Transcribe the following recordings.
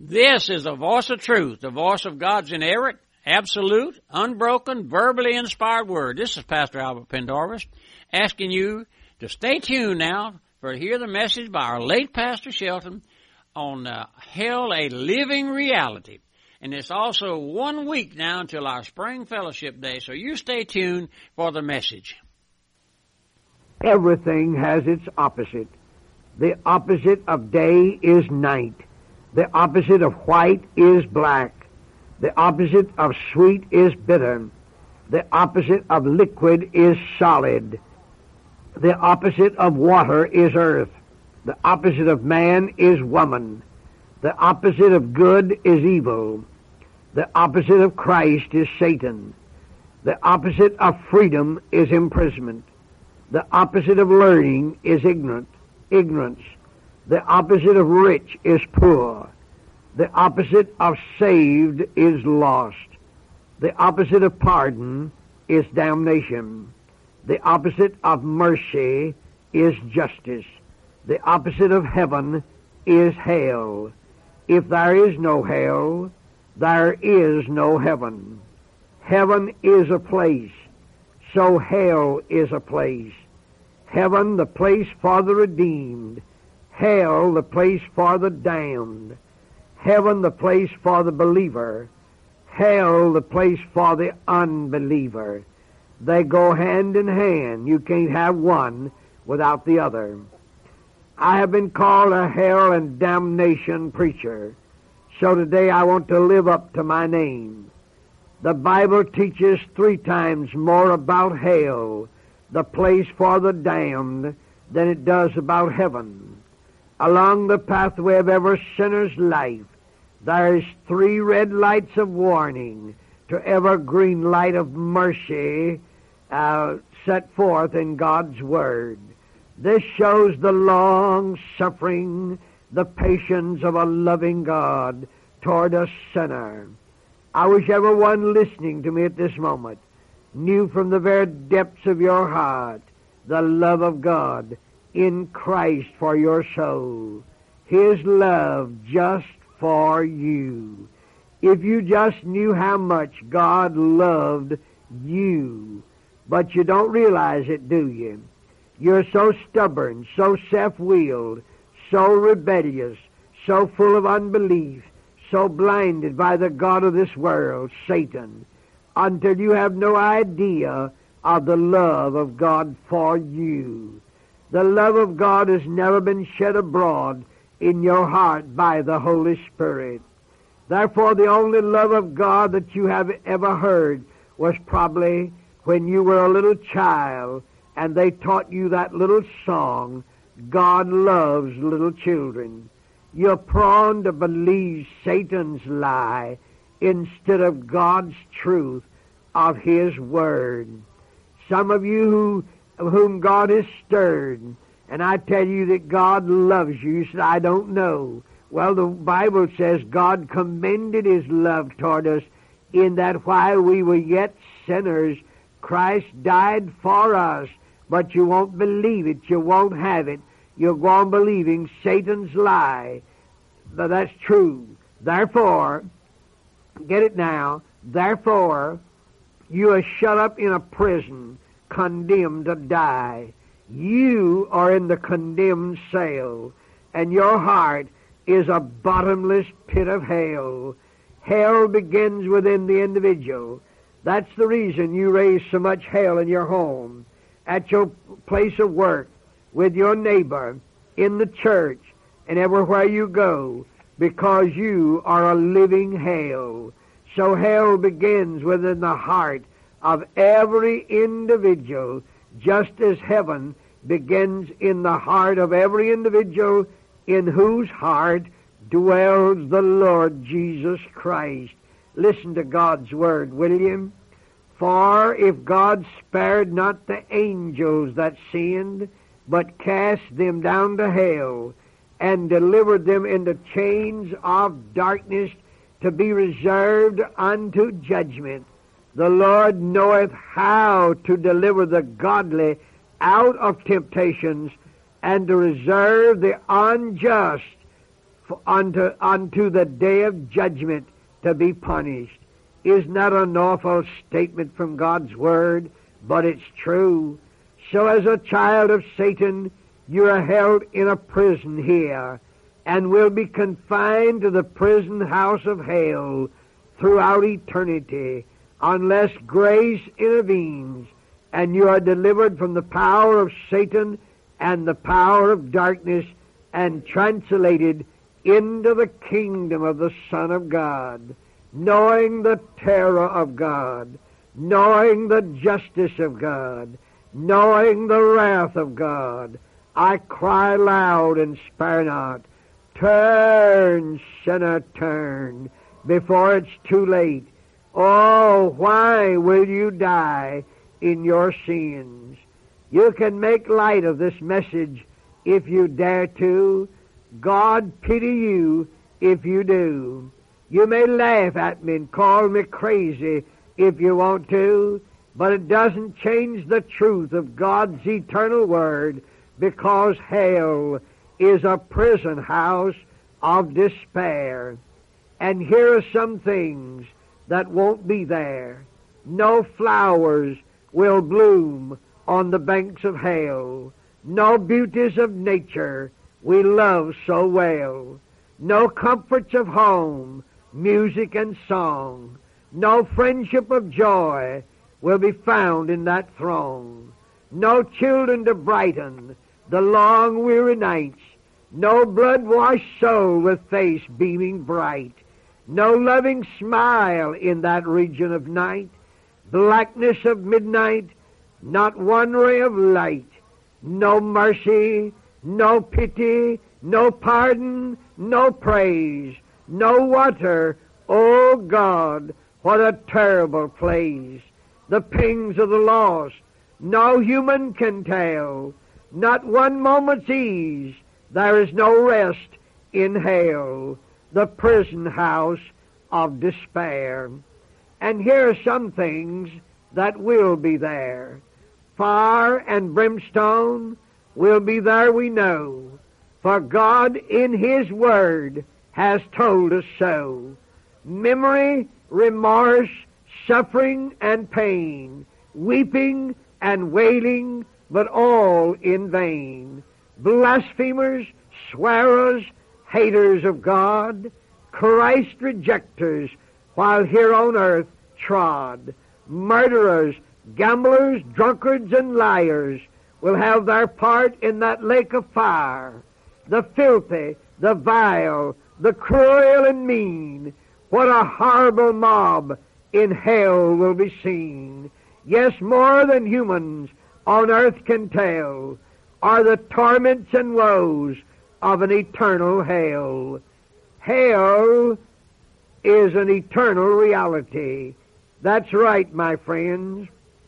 This is the voice of truth, the voice of God's inerrant, absolute, unbroken, verbally inspired word. This is Pastor Albert Pendarvis asking you to stay tuned now for to hear the message by our late Pastor Shelton on Hell, a Living Reality. And it's also 1 week now until our spring fellowship day, so you stay tuned for the message. Everything has its opposite. The opposite of day is night. The opposite of white is black. The opposite of sweet is bitter. The opposite of liquid is solid. The opposite of water is earth. The opposite of man is woman. The opposite of good is evil. The opposite of Christ is Satan. The opposite of freedom is imprisonment. The opposite of learning is ignorance. The opposite of rich is poor. The opposite of saved is lost. The opposite of pardon is damnation. The opposite of mercy is justice. The opposite of heaven is hell. If there is no hell, there is no heaven. Heaven is a place, so hell is a place. Heaven, the place for the redeemed. Hell, the place for the damned. Heaven, the place for the believer. Hell, the place for the unbeliever. They go hand in hand. You can't have one without the other. I have been called a hell and damnation preacher, so today I want to live up to my name. The Bible teaches 3 times more about hell, the place for the damned, than it does about heaven. Along the pathway of every sinner's life, there is 3 red lights of warning to every green light of mercy set forth in God's Word. This shows the long suffering, the patience of a loving God toward a sinner. I wish everyone listening to me at this moment knew from the very depths of your heart the love of God in Christ for your soul. His love just for you. If you just knew how much God loved you, but you don't realize it, do you? You're so stubborn, so self-willed, so rebellious, so full of unbelief, so blinded by the god of this world, Satan, until you have no idea of the love of God for you. The love of God has never been shed abroad in your heart by the Holy Spirit. Therefore, the only love of God that you have ever heard was probably when you were a little child and they taught you that little song, God loves little children. You're prone to believe Satan's lie instead of God's truth of His Word. Some of you whom God has stirred, and I tell you that God loves you, you said, I don't know. Well, the Bible says God commended His love toward us in that while we were yet sinners, Christ died for us. But you won't believe it. You won't have it. You'll go on believing Satan's lie. But that's true. Therefore, get it now, therefore, you are shut up in a prison, condemned to die. You are in the condemned cell, and your heart is a bottomless pit of hell. Hell begins within the individual. That's the reason you raise so much hell in your home, at your place of work, with your neighbor, in the church, and everywhere you go, because you are a living hell. So hell begins within the heart of every individual, just as heaven begins in the heart of every individual in whose heart dwells the Lord Jesus Christ. Listen to God's Word, will you? For if God spared not the angels that sinned, but cast them down to hell, and delivered them into chains of darkness to be reserved unto judgment, the Lord knoweth how to deliver the godly out of temptations, and to reserve the unjust unto the day of judgment to be punished. Isn't that an awful statement from God's Word? But it's true. So as a child of Satan, you are held in a prison here, and will be confined to the prison house of hell throughout eternity, unless grace intervenes, and you are delivered from the power of Satan and the power of darkness, and translated into the kingdom of the Son of God, knowing the terror of God, knowing the justice of God, knowing the wrath of God. I cry loud and spare not, turn, sinner, turn, before it's too late. Oh, why will you die in your sins? You can make light of this message if you dare to. God pity you if you do. You may laugh at me and call me crazy if you want to, but it doesn't change the truth of God's eternal Word, because hell is a prison house of despair. And here are some things that won't be there. No flowers will bloom on the banks of hell. No beauties of nature we love so well. No comforts of home, music and song. No friendship of joy will be found in that throng. No children to brighten the long weary nights. No blood-washed soul with face beaming bright. No loving smile in that region of night. Blackness of midnight, not one ray of light. No mercy, no pity, no pardon, no praise, no water. Oh God, what a terrible place. The pangs of the lost, no human can tell. Not one moment's ease, there is no rest in hell. The prison house of despair. And here are some things that will be there. Fire and brimstone will be there, we know, for God in His Word has told us so. Memory, remorse, suffering and pain, weeping and wailing, but all in vain. Blasphemers, swearers, haters of God, Christ rejectors, while here on earth trod. Murderers, gamblers, drunkards, and liars will have their part in that lake of fire. The filthy, the vile, the cruel and mean, what a horrible mob in hell will be seen. Yes, more than humans on earth can tell are the torments and woes of an eternal hell. Hell is an eternal reality. That's right, my friends.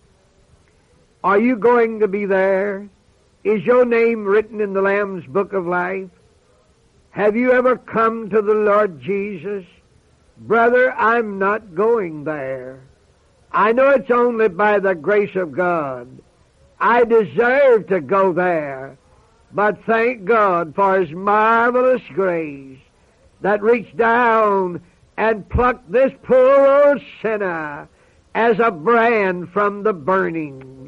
Are you going to be there? Is your name written in the Lamb's Book of Life? Have you ever come to the Lord Jesus? Brother, I'm not going there. I know it's only by the grace of God. I deserve to go there, but thank God for His marvelous grace that reached down and plucked this poor old sinner as a brand from the burning.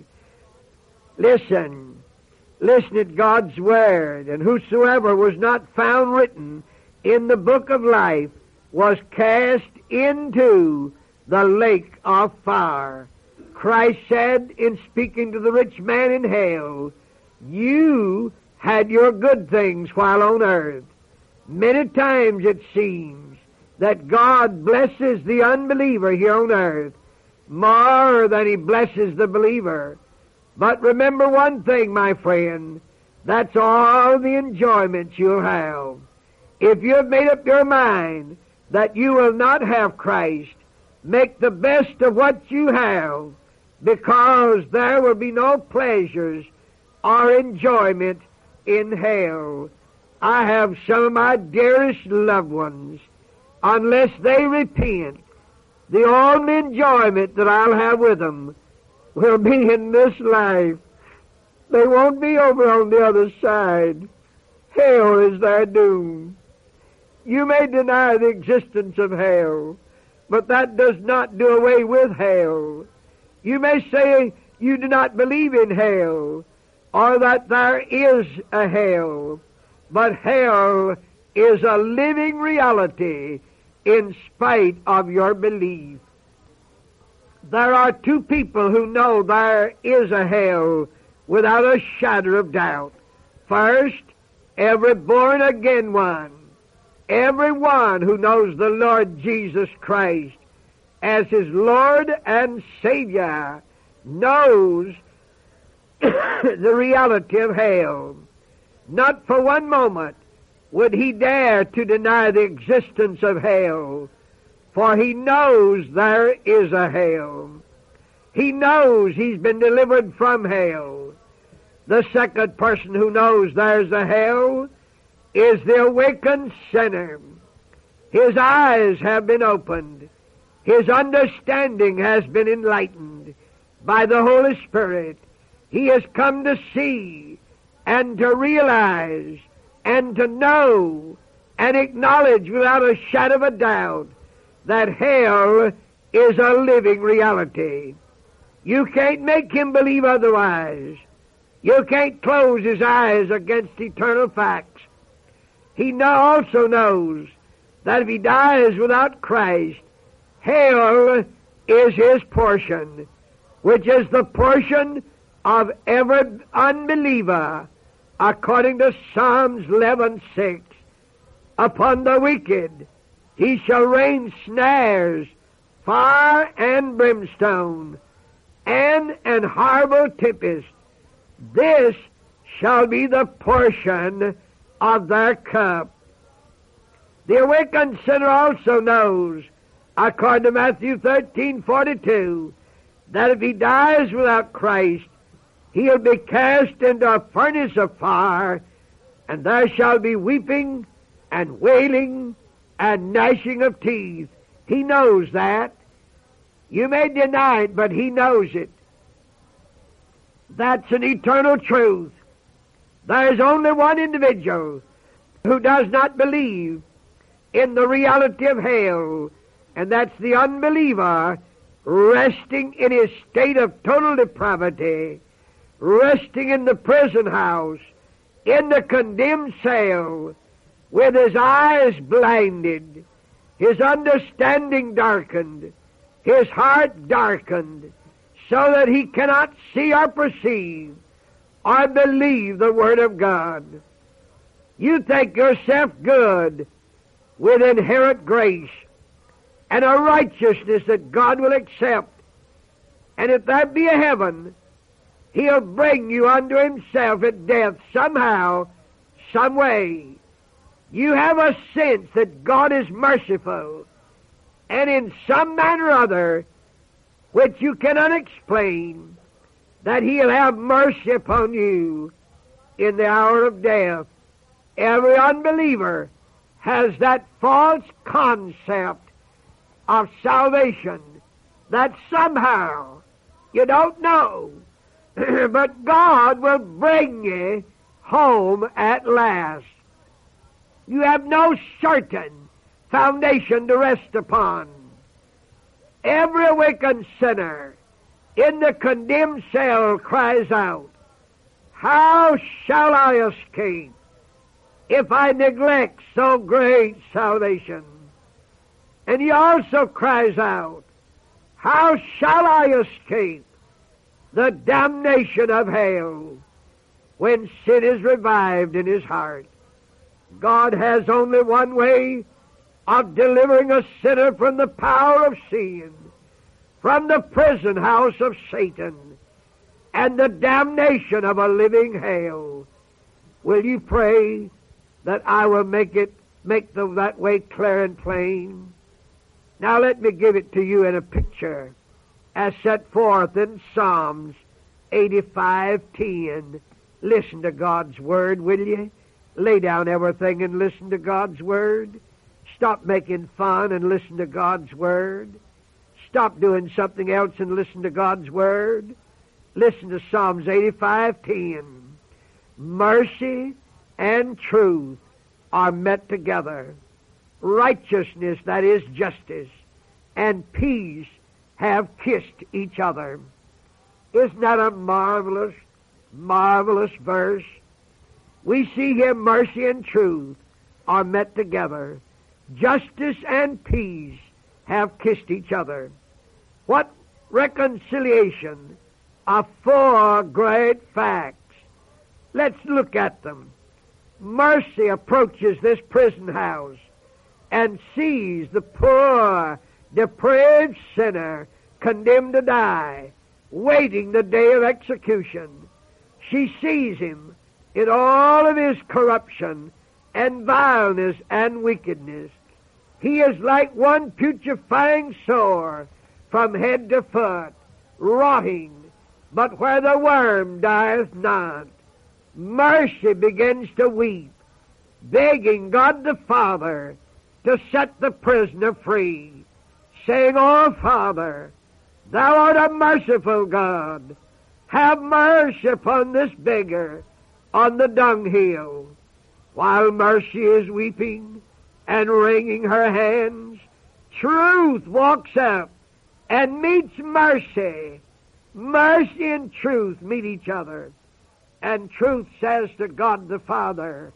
Listen at God's Word, and whosoever was not found written in the book of life was cast into the lake of fire. Christ said in speaking to the rich man in hell, you had your good things while on earth. Many times it seems that God blesses the unbeliever here on earth more than He blesses the believer. But remember one thing, my friend, that's all the enjoyments you'll have. If you have made up your mind that you will not have Christ, make the best of what you have, because there will be no pleasures or enjoyment in hell. I have some of my dearest loved ones. Unless they repent, the only enjoyment that I'll have with them will be in this life. They won't be over on the other side. Hell is their doom. You may deny the existence of hell, but that does not do away with hell. You may say you do not believe in hell, or that there is a hell, but hell is a living reality in spite of your belief. There are two people who know there is a hell without a shadow of doubt. First, every born-again one. Everyone who knows the Lord Jesus Christ as his Lord and Savior knows the reality of hell. Not for one moment would he dare to deny the existence of hell, for he knows there is a hell. He knows he's been delivered from hell. The second person who knows there's a hell is the awakened sinner. His eyes have been opened. His understanding has been enlightened by the Holy Spirit. He has come to see and to realize and to know and acknowledge without a shadow of a doubt that hell is a living reality. You can't make him believe otherwise. You can't close his eyes against eternal facts. He also knows that if he dies without Christ, hell is his portion, which is the portion of every unbeliever, according to Psalms 11:6. Upon the wicked he shall rain snares, fire and brimstone, and an horrible tempest. This shall be the portion of their cup. The awakened sinner also knows, according to Matthew 13:42, that if he dies without Christ, he'll be cast into a furnace of fire, and there shall be weeping and wailing and gnashing of teeth. He knows that. You may deny it, but he knows it. That's an eternal truth. There is only one individual who does not believe in the reality of hell, and that's the unbeliever resting in his state of total depravity, resting in the prison house, in the condemned cell, with his eyes blinded, his understanding darkened, his heart darkened, so that he cannot see or perceive or believe the Word of God. You think yourself good with inherent grace and a righteousness that God will accept, and if that be a heaven, he'll bring you unto himself at death somehow, some way. You have a sense that God is merciful, and in some manner or other, which you cannot explain, that he'll have mercy upon you in the hour of death. Every unbeliever has that false concept of salvation, that somehow, you don't know, but God will bring you home at last. You have no certain foundation to rest upon. Every awakened sinner in the condemned cell cries out, "How shall I escape if I neglect so great salvation?" And he also cries out, "How shall I escape the damnation of hell?" when sin is revived in his heart. God has only one way of delivering a sinner from the power of sin, from the prison house of Satan, and the damnation of a living hell. Will you pray that I will make that way clear and plain? Now let me give it to you in a picture as set forth in Psalms 85:10. Listen to God's Word, will you? Lay down everything and listen to God's Word. Stop making fun and listen to God's Word. Stop doing something else and listen to God's Word. Listen to Psalms 85:10. Mercy and truth are met together. righteousness, that is justice, and peace have kissed each other. Isn't that a marvelous, marvelous verse? We see here mercy and truth are met together. Justice and peace have kissed each other. What reconciliation of four great facts. Let's look at them. Mercy approaches this prison house and sees the poor, depraved sinner condemned to die, waiting the day of execution. She sees him in all of his corruption and vileness and wickedness. He is like one putrefying sore from head to foot, rotting, but where the worm dieth not. Mercy begins to weep, begging God the Father to set the prisoner free, saying, "Oh, Father, Thou art a merciful God. Have mercy upon this beggar on the dunghill." While mercy is weeping and wringing her hands, truth walks up and meets mercy. Mercy and truth meet each other. And truth says to God the Father,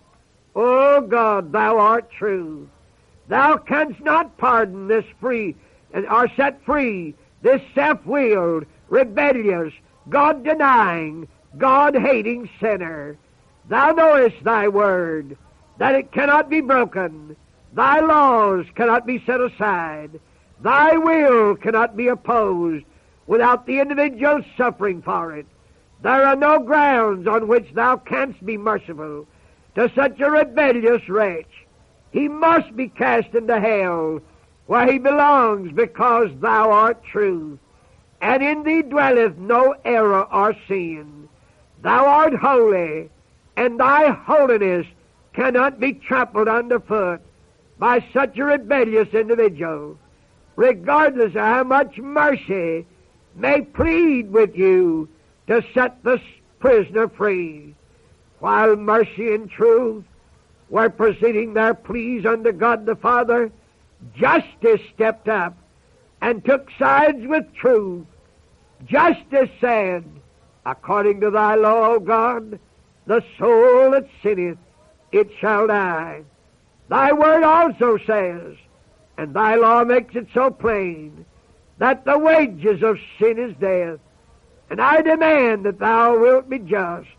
"O God, Thou art truth. Thou canst not pardon this free, or set free this self-willed, rebellious, God-denying, God-hating sinner. Thou knowest Thy word, that it cannot be broken. Thy laws cannot be set aside. Thy will cannot be opposed without the individual suffering for it. There are no grounds on which Thou canst be merciful to such a rebellious wretch. He must be cast into hell, where he belongs, because Thou art truth, and in Thee dwelleth no error or sin. Thou art holy, and Thy holiness cannot be trampled underfoot by such a rebellious individual. Regardless of how much mercy may plead with you to set the prisoner free, while mercy and truth were presenting their pleas unto God the Father, justice stepped up and took sides with truth. Justice said, "According to Thy law, O God, the soul that sinneth, it shall die." Thy word also says, and Thy law makes it so plain, that the wages of sin is death. And I demand that Thou wilt be just.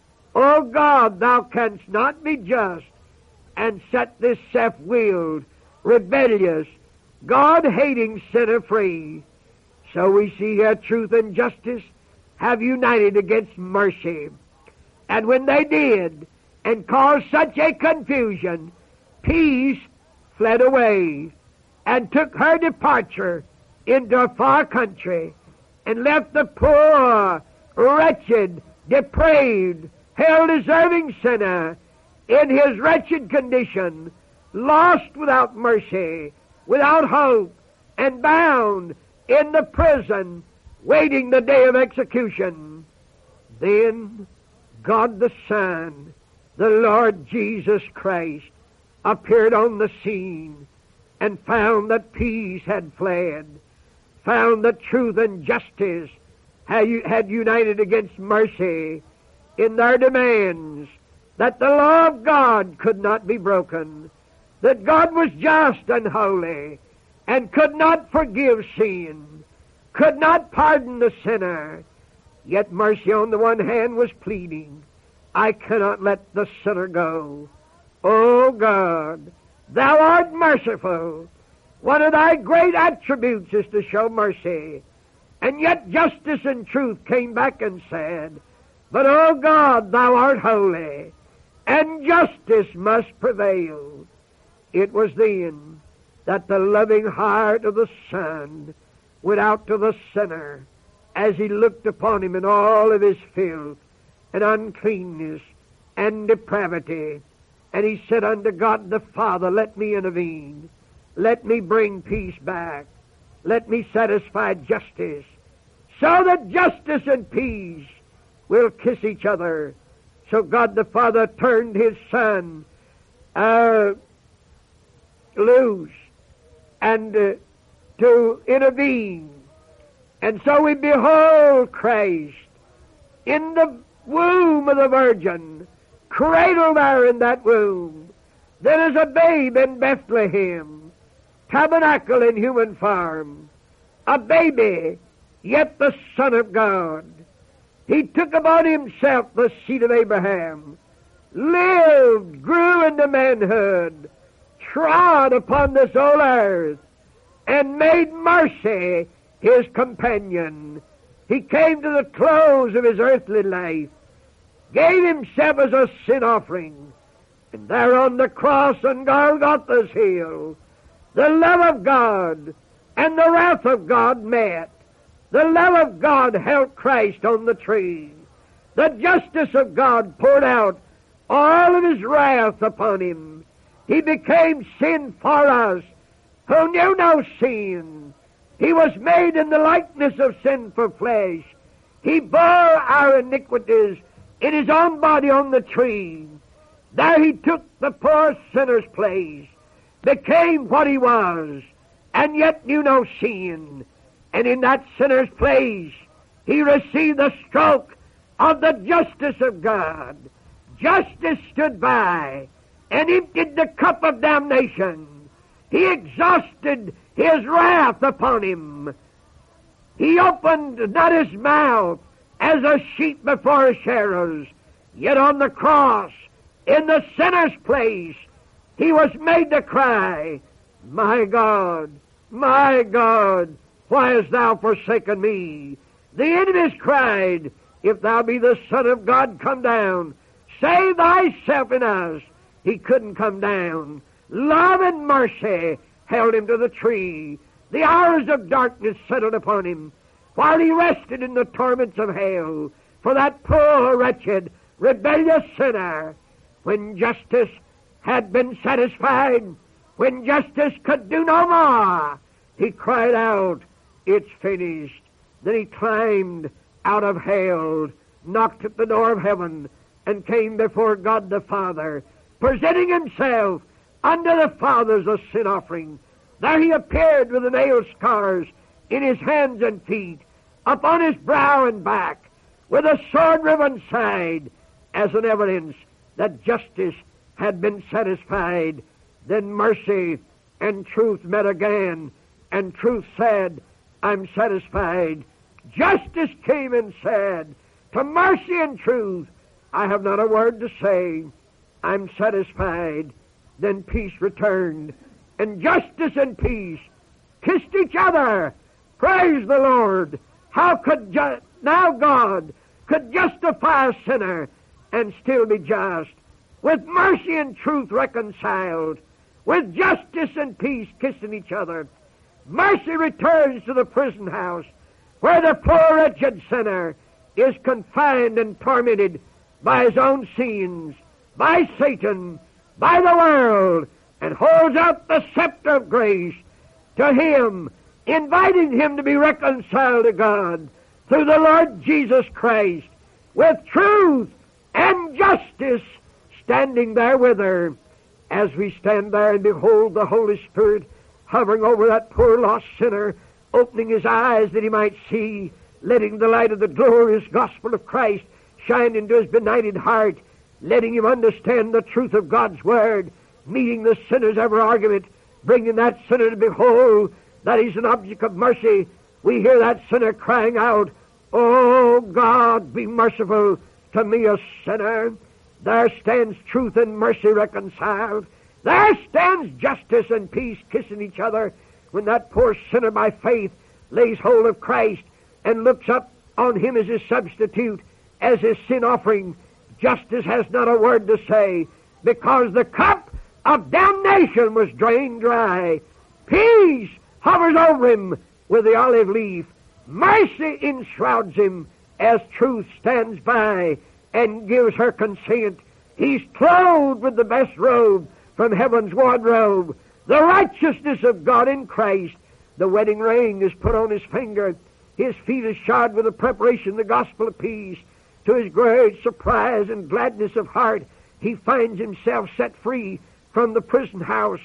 O God, Thou canst not be just and set this self-willed, rebellious, God-hating sinner free. So we see here truth and justice have united against mercy. And when they did, and caused such a confusion, peace fled away and took her departure into a far country, and left the poor, wretched, depraved, hell-deserving sinner in his wretched condition, lost without mercy, without hope, and bound in the prison, waiting the day of execution. Then God the Son, the Lord Jesus Christ, appeared on the scene and found that peace had fled, found that truth and justice had united against mercy in their demands, that the law of God could not be broken, that God was just and holy, and could not forgive sin, could not pardon the sinner. Yet mercy on the one hand was pleading, "I cannot let the sinner go." O God, Thou art merciful. One of Thy great attributes is to show mercy. And yet justice and truth came back and said, "But, O God, Thou art holy, and justice must prevail." It was then that the loving heart of the Son went out to the sinner as He looked upon him in all of his filth and uncleanness and depravity. And He said unto God the Father, "Let me intervene. Let me bring peace back. Let me satisfy justice, so that justice and peace will kiss each other." So God the Father turned His Son loose and to intervene. And so we behold Christ in the womb of the Virgin, cradled there in that womb. Then as a babe in Bethlehem, tabernacle in human form, a baby, yet the Son of God. He took upon himself the seed of Abraham, lived, grew into manhood, trod upon this old earth, and made mercy his companion. He came to the close of his earthly life, gave himself as a sin offering, and there on the cross on Golgotha's hill, the love of God and the wrath of God met. The love of God held Christ on the tree. The justice of God poured out all of his wrath upon him. He became sin for us who knew no sin. He was made in the likeness of sinful flesh. He bore our iniquities in his own body on the tree. There he took the poor sinner's place, became what he was, and yet knew no sin. And in that sinner's place, he received the stroke of the justice of God. Justice stood by and emptied the cup of damnation. He exhausted his wrath upon him. He opened not his mouth as a sheep before his shearers, yet on the cross, in the sinner's place, he was made to cry, my God, why hast thou forsaken me? The enemies cried, if thou be the Son of God, come down. Save thyself in us. He couldn't come down. Love and mercy held him to the tree. The hours of darkness settled upon him, while he rested in the torments of hell for that poor, wretched, rebellious sinner. When justice had been satisfied, when justice could do no more, he cried out, it's finished. Then he climbed out of hell, knocked at the door of heaven, and came before God the Father, presenting himself unto the Father as a sin offering. There he appeared with the nail scars in his hands and feet, upon his brow and back, with a sword-riven side, as an evidence that justice had been satisfied. Then mercy and truth met again, and truth said, I'm satisfied. Justice came and said, to mercy and truth, I have not a word to say. I'm satisfied. Then peace returned, and justice and peace kissed each other. Praise the Lord. How could now God could justify a sinner and still be just, with mercy and truth reconciled, with justice and peace kissing each other. Mercy returns to the prison house, where the poor wretched sinner is confined and tormented by his own sins, by Satan, by the world, and holds out the scepter of grace to him, inviting him to be reconciled to God through the Lord Jesus Christ, with truth and justice standing there with her. As we stand there and behold the Holy Spirit hovering over that poor lost sinner, opening his eyes that he might see, letting the light of the glorious gospel of Christ shine into his benighted heart, letting him understand the truth of God's word, meeting the sinner's every argument, bringing that sinner to behold that he's an object of mercy. We hear that sinner crying out, oh God, be merciful to me, a sinner. There stands truth and mercy reconciled. There stands justice and peace kissing each other, when that poor sinner by faith lays hold of Christ and looks up on him as his substitute, as his sin offering. Justice has not a word to say, because the cup of damnation was drained dry. Peace hovers over him with the olive leaf. Mercy enshrouds him as truth stands by and gives her consent. He's clothed with the best robe from heaven's wardrobe, the righteousness of God in Christ. The wedding ring is put on his finger. His feet are shod with the preparation of the gospel of peace. To his great surprise and gladness of heart, he finds himself set free from the prison house.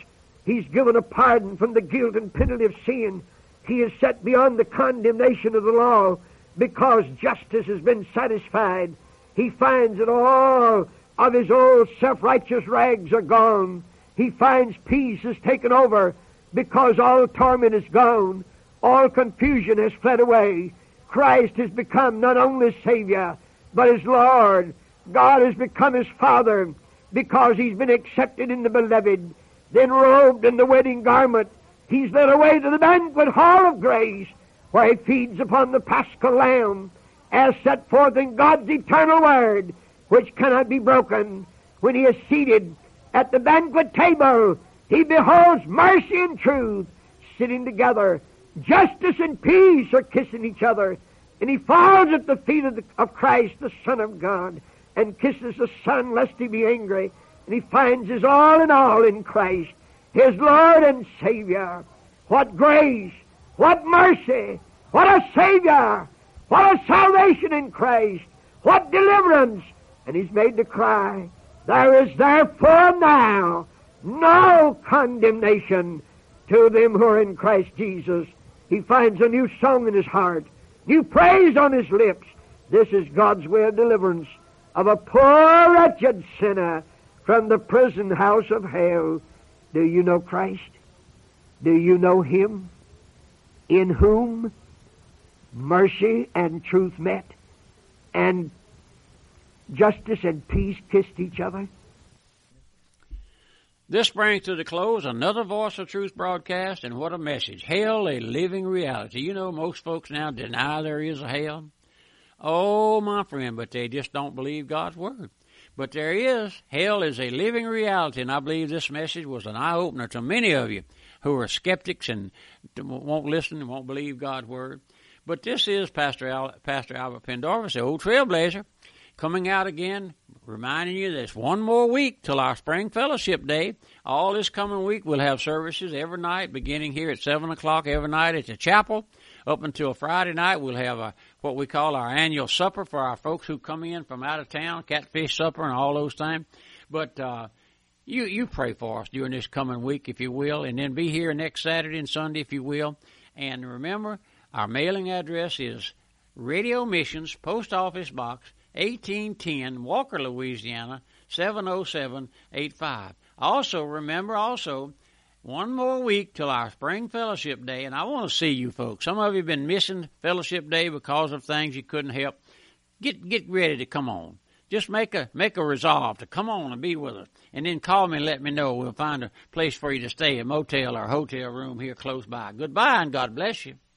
He's given a pardon from the guilt and penalty of sin. He is set beyond the condemnation of the law because justice has been satisfied. He finds that all of his old self-righteous rags are gone. He finds peace is taken over because all torment is gone. All confusion has fled away. Christ has become not only Savior, but his Lord. God has become his Father because he's been accepted in the Beloved. Then robed in the wedding garment, he's led away to the banquet hall of grace, where he feeds upon the Paschal Lamb, as set forth in God's eternal Word, which cannot be broken. When he is seated at the banquet table, he beholds mercy and truth sitting together. Justice and peace are kissing each other. And he falls at the feet of Christ, the Son of God, and kisses the Son lest he be angry. And he finds his all in Christ, his Lord and Savior. What grace, what mercy, what a Savior, what a salvation in Christ, what deliverance. And he's made to cry, there is therefore now no condemnation to them who are in Christ Jesus. He finds a new song in his heart, new praise on his lips. This is God's way of deliverance of a poor, wretched sinner from the prison house of hell. Do you know Christ? Do you know him in whom mercy and truth met and justice and peace kissed each other? This brings to the close another Voice of Truth broadcast, and what a message. Hell, a living reality. You know, most folks now deny there is a hell. Oh, my friend, but they just don't believe God's Word. But there is. Hell is a living reality, and I believe this message was an eye-opener to many of you who are skeptics and won't listen and won't believe God's Word. But this is Pastor Albert Pendarvis, the old trailblazer, coming out again, reminding you there's one more week till our Spring Fellowship Day. All this coming week we'll have services every night, beginning here at 7 o'clock every night at the chapel. Up until Friday night, we'll have what we call our annual supper for our folks who come in from out of town, catfish supper and all those things. But you pray for us during this coming week, if you will, and then be here next Saturday and Sunday, if you will. And remember, our mailing address is Radio Missions, Post Office Box, 1810, Walker, Louisiana, 70785. Also, remember, one more week till our Spring Fellowship Day, and I want to see you folks. Some of you have been missing Fellowship Day because of things you couldn't help. Get ready to come on. Just make a resolve to come on and be with us, and then call me and let me know. We'll find a place for you to stay, a motel or hotel room here close by. Goodbye, and God bless you.